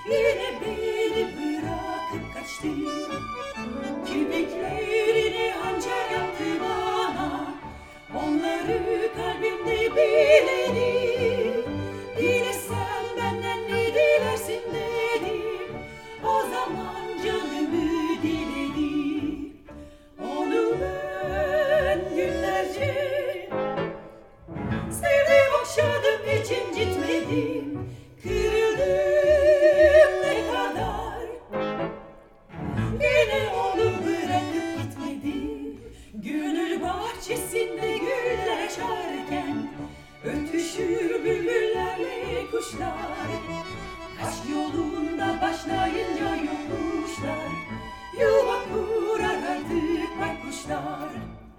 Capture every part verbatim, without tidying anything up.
Yine beni bırakıp kaçtı. Kirpiklerini hançer yaptı bana, onları kalbimde biledim. Yine sen benden ne dilersin dedim, o zaman canımı diledim. Onu ben günlerce sevdim, okşadım, hiç incitmedim. Kırıldım ne kadar, yine onu bırakıp gitmedim. Gönül bahçesinde güller açarken ötüşür bülbüllerle kuşlar. Aşk yolunda başlayınca yokuşlar, yuva kurar artık baykuşlar.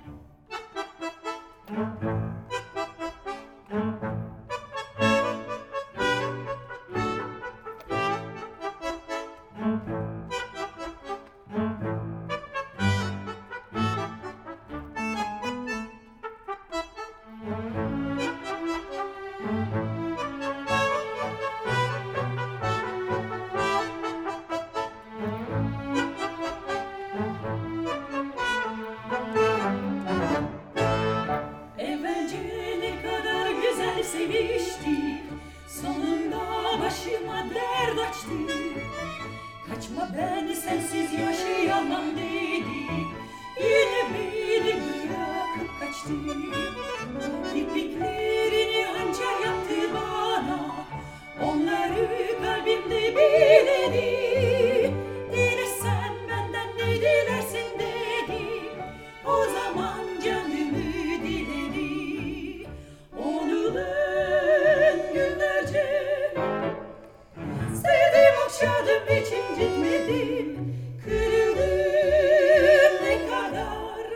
Seviştik, sonunda başıma dert açtı. Kaçma, ben sensiz yaşayamam dedi. Yine beni bırakıp kaçtı. Kirpiklerini hançer yaptı bana, onları kalbimde biledi. Yine sen benden ne dilersin dedi, o zaman canımı diledi. Onu ben günlerce sevdim, okşadım, hiç incitmedim. Kırıldım ne kadar,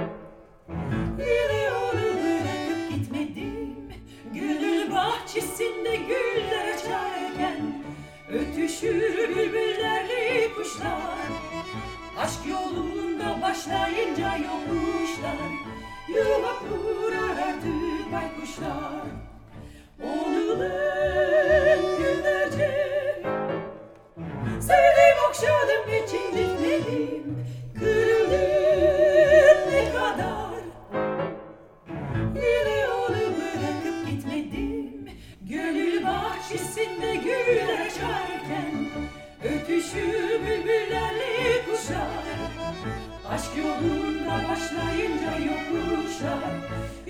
yine onu bırakıp gitmedim. Gönül bahçesinde güller açarken ötüşür bülbüllerle kuşlar. Aşk yolunda başlayınca yokuşlar, yuva kurar artık baykuşlar. Onu ben günlerce sevdim, okşadım, hiç incitmedim. Kırıldım ne kadar, yine onu bırakıp gitmedim. Gönül bahçesinde güller açarken ötüşür bülbüllerle kuşlar. Aşk yolunda başlayınca yokuşlar,